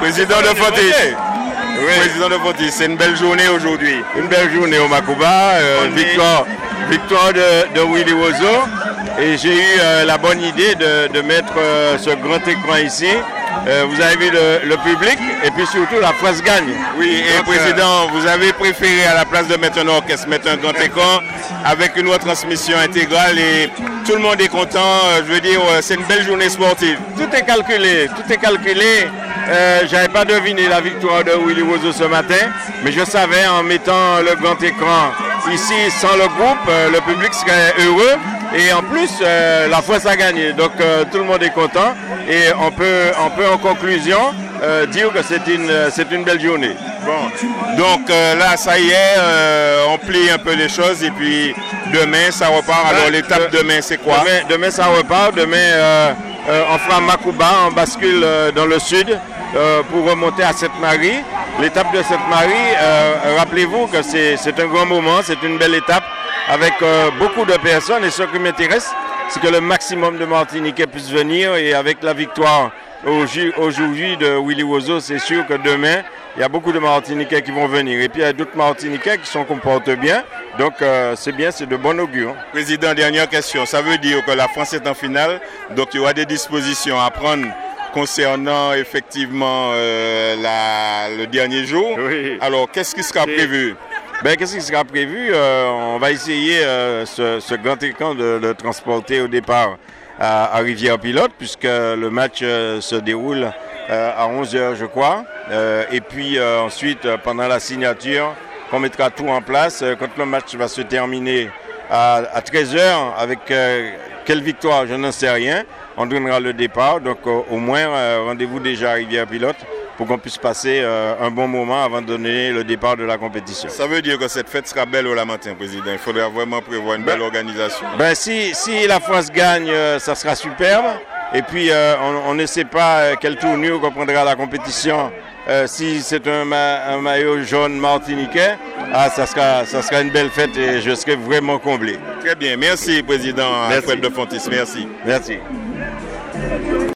Président de Fontis. Oui. Président de Fontis, c'est une belle journée aujourd'hui. Une belle journée au Macouba, victoire de Willy Wozo. Et j'ai eu la bonne idée de mettre ce grand écran ici. Vous avez vu le public et puis surtout la France gagne. Oui, et donc, Président, vous avez préféré à la place de mettre un orchestre, mettre un grand écran avec une retransmission intégrale et tout le monde est content. Je veux dire, c'est une belle journée sportive. Tout est calculé, j'avais pas deviné la victoire de Willy Wozo ce matin, mais je savais en mettant le grand écran ici sans le groupe, le public serait heureux. Et en plus, la France a gagné, donc tout le monde est content et on peut en conclusion dire que c'est une belle journée. Bon, donc là, ça y est, on plie un peu les choses et puis demain, ça repart. Alors l'étape demain, c'est quoi? Demain, ça repart. Demain, on fera Macouba, on bascule dans le sud pour remonter à Sainte-Marie. L'étape de Sainte-Marie, rappelez-vous que c'est un grand moment, c'est une belle étape avec beaucoup de personnes et ce qui m'intéresse, c'est que le maximum de Martiniquais puissent venir et avec la victoire aujourd'hui de Willy Wozo, c'est sûr que demain, il y a beaucoup de Martiniquais qui vont venir et puis il y a d'autres Martiniquais qui se comportent bien, donc c'est bien, c'est de bon augure. Président, dernière question, ça veut dire que la France est en finale, donc il y aura des dispositions à prendre concernant effectivement le dernier jour. Oui. Alors, qu'est-ce qui sera prévu? Qu'est-ce qui sera prévu? On va essayer ce grand écran de le transporter au départ à Rivière-Pilote, puisque le match se déroule à 11h, je crois. Et puis ensuite, pendant la signature, on mettra tout en place. Quand le match va se terminer à 13h, avec quelle victoire, je n'en sais rien. On donnera le départ. Donc au moins, rendez-vous déjà à Rivière-Pilote pour qu'on puisse passer un bon moment avant de donner le départ de la compétition. Ça veut dire que cette fête sera belle au Lamentin, Président. Il faudra vraiment prévoir une belle organisation. Si la France gagne, ça sera superbe. Et puis, on ne sait pas quelle tournure reprendra la compétition. Si c'est un maillot jaune martiniquais, ça sera une belle fête et je serai vraiment comblé. Très bien. Merci, Président Alfred de Fontis. Merci. Merci.